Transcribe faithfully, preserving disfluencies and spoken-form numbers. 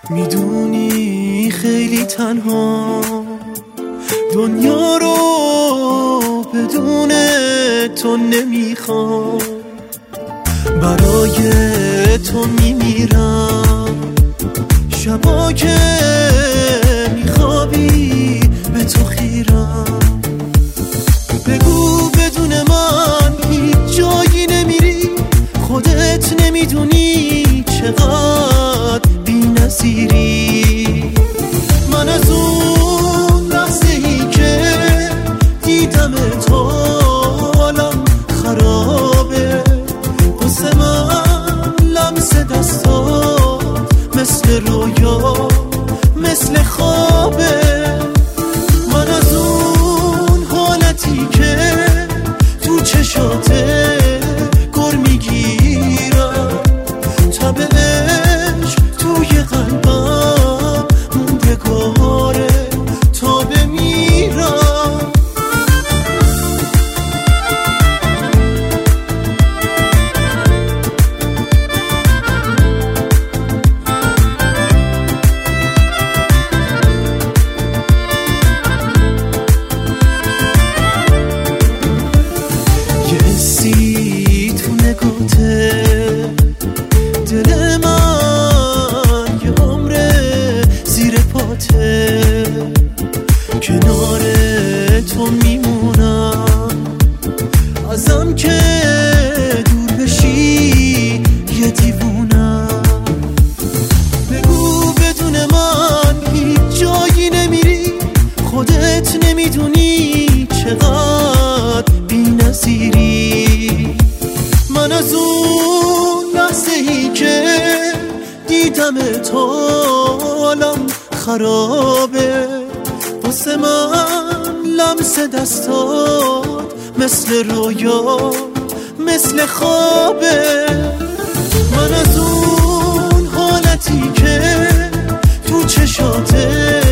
میدونی خیلی تنها دنیا رو بدون تو نمیخوام، برای تو میمیرم، شبا که میخوابی به تو خیرم. بگو بدون من هیچ جایی نمیری، خودت نمیدونی چقدر بی‌نظیری. من از اون لحظه ای که دیدم تو حالم خرابه، واسه من لمس دستات مثل رویا مثل خوابه. من از اون حالتی که تو چشاته گر میگیرم، تبش توی قلبم موندگاره تا بمیرم. یه حسی تو نگاته، دل من یه عمره زیر پاته، کنار تو میمونم، ازم که دور بشی یه دیوونم. بگو بدون من هیچ جایی نمیری، خودت نمیدونی چقدر بی‌نظیری. من از اون لحظه ای که دیدم تو حالم خرابه، واسه من لمس دستات مثل رویا مثل خوابه. من از اون حالتی که تو چشاته